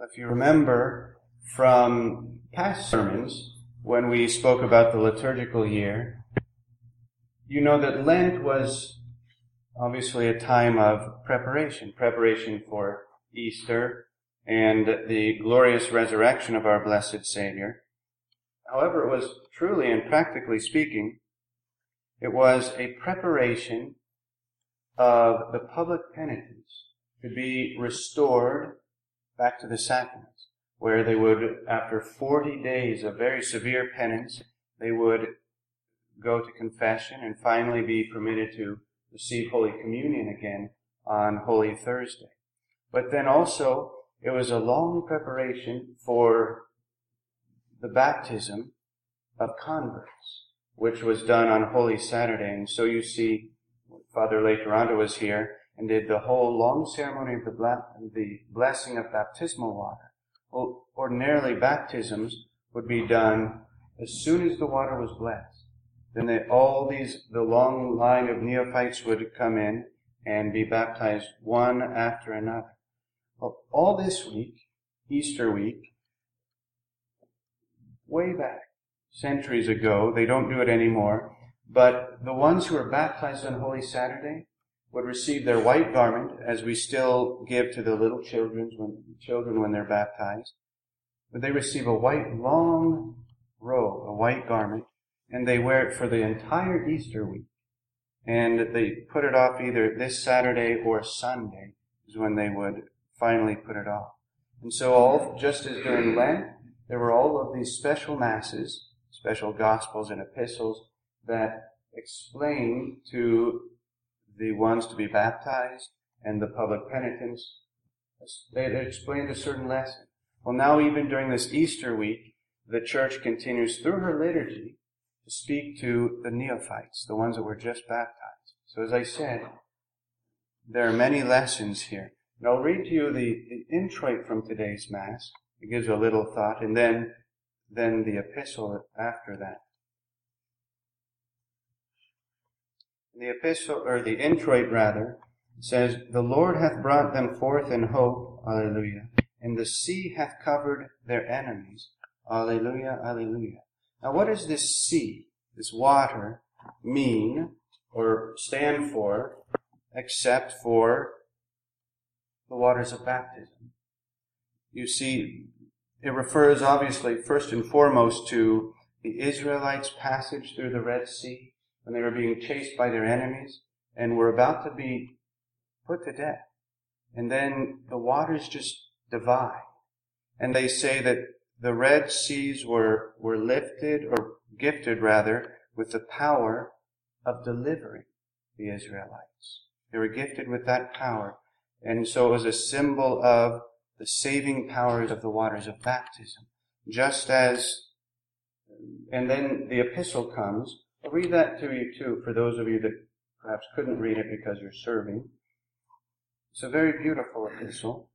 If you remember from past sermons, when we spoke about the liturgical year, you know that Lent was obviously a time of preparation for Easter and the glorious resurrection of our blessed Savior. However, it was truly and practically speaking, it was a preparation of the public penitents to be restored back to the sacraments, where they would, after 40 days of very severe penance, they would go to confession and finally be permitted to receive Holy Communion again on Holy Thursday. But then also, it was a long preparation for the baptism of converts, which was done on Holy Saturday. And so you see, Father Lay Toronto was here and did the whole long ceremony of the blessing of baptismal water. Well, ordinarily baptisms would be done as soon as the water was blessed. Then the long line of neophytes would come in and be baptized one after another. Well, all this week, Easter week, way back, centuries ago, they don't do it anymore, but the ones who were baptized on Holy Saturday would receive their white garment, as we still give to the little children when they're baptized. But they receive a white long robe, a white garment, and they wear it for the entire Easter week. And they put it off either this Saturday or Sunday is when they would finally put it off. And so just as during Lent, there were all of these special masses, special gospels and epistles that explain to the ones to be baptized and the public penitents, they explained a certain lesson. Well, now even during this Easter week, the Church continues through her liturgy to speak to the neophytes, the ones that were just baptized. So as I said, there are many lessons here. And I'll read to you the introit from today's Mass. It gives a little thought, and then the epistle after that. The epistle, or the introit rather, says, "The Lord hath brought them forth in hope, Alleluia, and the sea hath covered their enemies, Alleluia, Alleluia." Now what does this sea, this water, mean or stand for, except for the waters of baptism? You see, it refers obviously first and foremost to the Israelites' passage through the Red Sea, when they were being chased by their enemies and were about to be put to death. And then the waters just divide. And they say that the Red Seas were lifted, or gifted rather, with the power of delivering the Israelites. They were gifted with that power. And so it was a symbol of the saving powers of the waters of baptism. And then the epistle comes. I'll read that to you too, for those of you that perhaps couldn't read it because you're serving. It's a very beautiful epistle.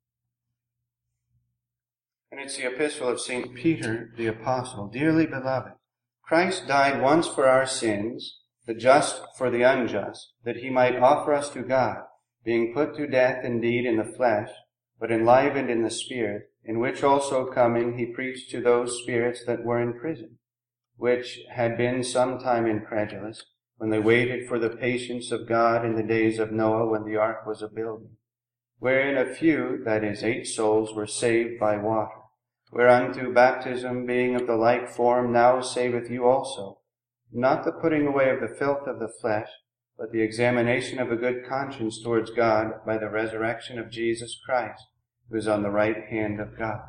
And it's the epistle of St. Peter the Apostle. "Dearly beloved, Christ died once for our sins, the just for the unjust, that he might offer us to God, being put to death indeed in the flesh, but enlivened in the Spirit, in which also coming he preached to those spirits that were in prison, which had been some time incredulous, when they waited for the patience of God in the days of Noah, when the ark was a building, wherein a few, that is, 8 souls, were saved by water. Whereunto baptism, being of the like form, now saveth you also, not the putting away of the filth of the flesh, but the examination of a good conscience towards God by the resurrection of Jesus Christ, who is on the right hand of God."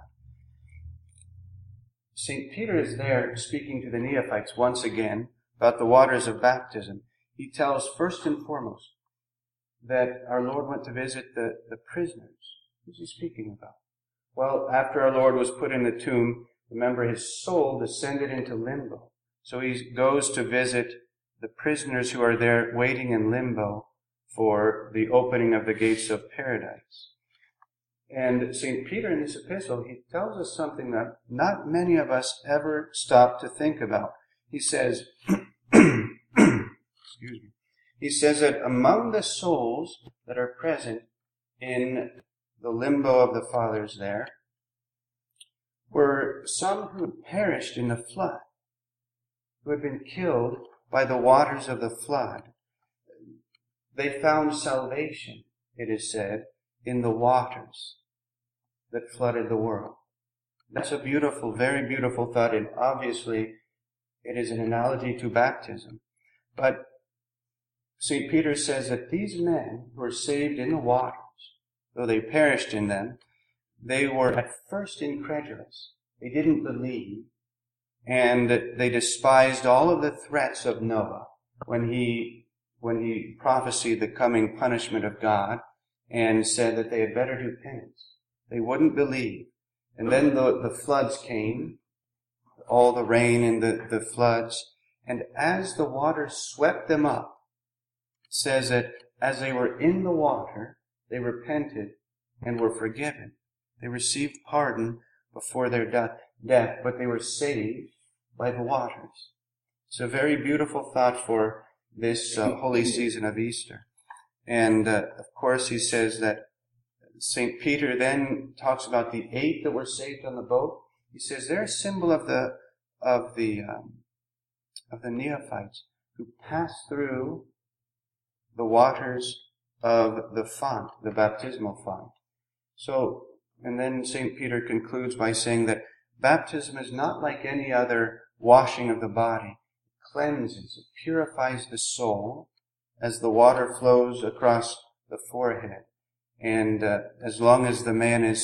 St. Peter is there speaking to the neophytes once again about the waters of baptism. He tells first and foremost that our Lord went to visit the prisoners. Who's he speaking about? Well, after our Lord was put in the tomb, remember his soul descended into limbo. So he goes to visit the prisoners who are there waiting in limbo for the opening of the gates of paradise. And St. Peter in this epistle, he tells us something that not many of us ever stop to think about. He says, excuse me. He says that among the souls that are present in the limbo of the fathers there, were some who had perished in the flood, who had been killed by the waters of the flood. They found salvation, it is said, in the waters that flooded the world. That's a beautiful, very beautiful thought, and obviously it is an analogy to baptism. But St. Peter says that these men who were saved in the waters, though they perished in them, they were at first incredulous. They didn't believe, and they despised all of the threats of Noah when he prophesied the coming punishment of God and said that they had better do penance. They wouldn't believe. And then the floods came, all the rain and the floods, and as the water swept them up, it says that as they were in the water, they repented and were forgiven. They received pardon before their death, but they were saved by the waters. It's a very beautiful thought for this holy season of Easter. And of course he says that St. Peter then talks about the 8 that were saved on the boat. He says they're a symbol of the neophytes who passed through the waters of the font, the baptismal font. So, and then St. Peter concludes by saying that baptism is not like any other washing of the body. It cleanses, it purifies the soul as the water flows across the forehead. And as long as the man is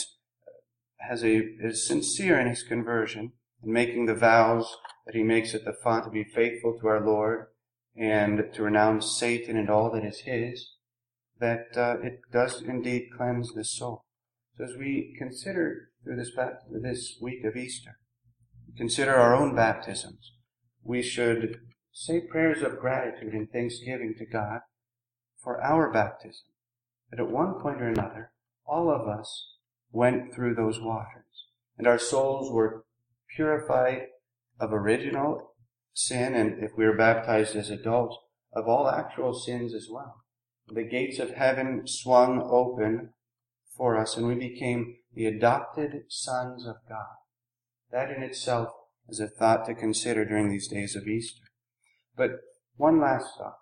sincere in his conversion and making the vows that he makes at the font to be faithful to our Lord and to renounce Satan and all that is his, that it does indeed cleanse the soul. So as we consider through this week of Easter, consider our own baptisms, we should say prayers of gratitude and thanksgiving to God for our baptism. That at one point or another, all of us went through those waters, and our souls were purified of original sin, and if we were baptized as adults, of all actual sins as well. The gates of heaven swung open for us, and we became the adopted sons of God. That in itself is a thought to consider during these days of Easter. But one last thought.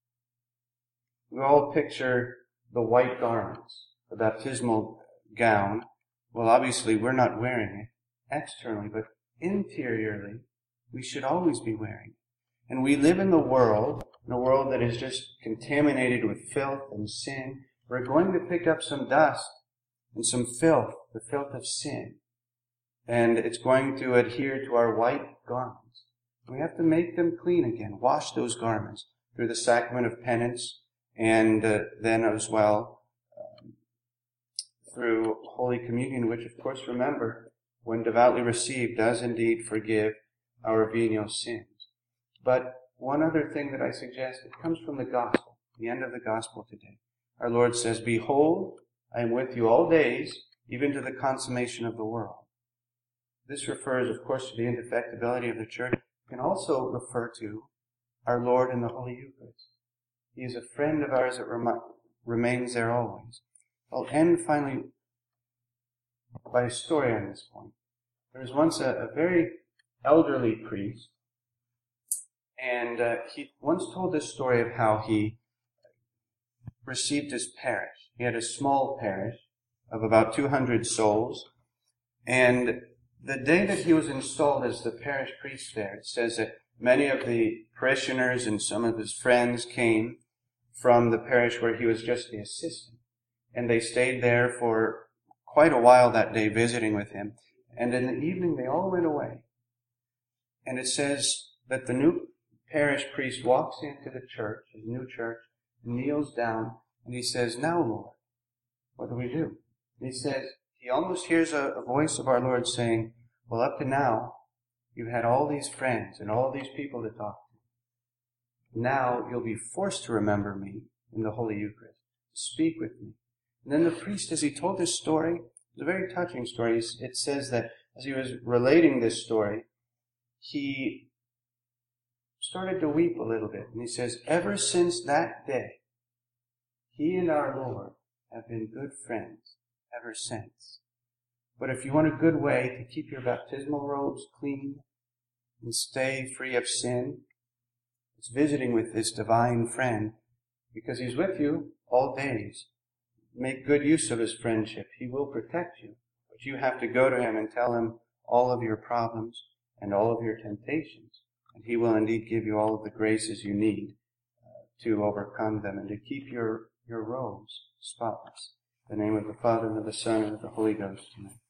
We all picture the white garments, the baptismal gown. Well, obviously we're not wearing it externally, but interiorly we should always be wearing it. And we live in a world that is just contaminated with filth and sin. We're going to pick up some dust and some filth, the filth of sin. And it's going to adhere to our white garments. We have to make them clean again, wash those garments through the sacrament of penance, and then as well through Holy Communion, which of course, remember, when devoutly received, does indeed forgive our venial sins. But one other thing that I suggest, it comes from the Gospel, the end of the Gospel today. Our Lord says, "Behold, I am with you all days, even to the consummation of the world." This refers, of course, to the indefectibility of the Church. It can also refer to our Lord in the Holy Eucharist. He is a friend of ours that remains there always. I'll end finally by a story on this point. There was once a very elderly priest, and he once told this story of how he received his parish. He had a small parish of about 200 souls, and the day that he was installed as the parish priest there, it says that many of the parishioners and some of his friends came from the parish where he was just the assistant. And they stayed there for quite a while that day visiting with him. And in the evening they all went away. And it says that the new parish priest walks into the church, his new church, kneels down, and he says, "Now, Lord, what do we do?" And he says, he almost hears a voice of our Lord saying, "Well, up to now, you've had all these friends and all these people to talk to. Now you'll be forced to remember me in the Holy Eucharist, to speak with me." And then the priest, as he told this story, it's a very touching story. It says that as he was relating this story, he started to weep a little bit. And he says, "Ever since that day, he and our Lord have been good friends ever since." But if you want a good way to keep your baptismal robes clean and stay free of sin, it's visiting with this divine friend, because he's with you all days. Make good use of his friendship. He will protect you. But you have to go to him and tell him all of your problems and all of your temptations. And he will indeed give you all of the graces you need to overcome them and to keep your robes spotless. In the name of the Father, and of the Son, and of the Holy Ghost. Amen.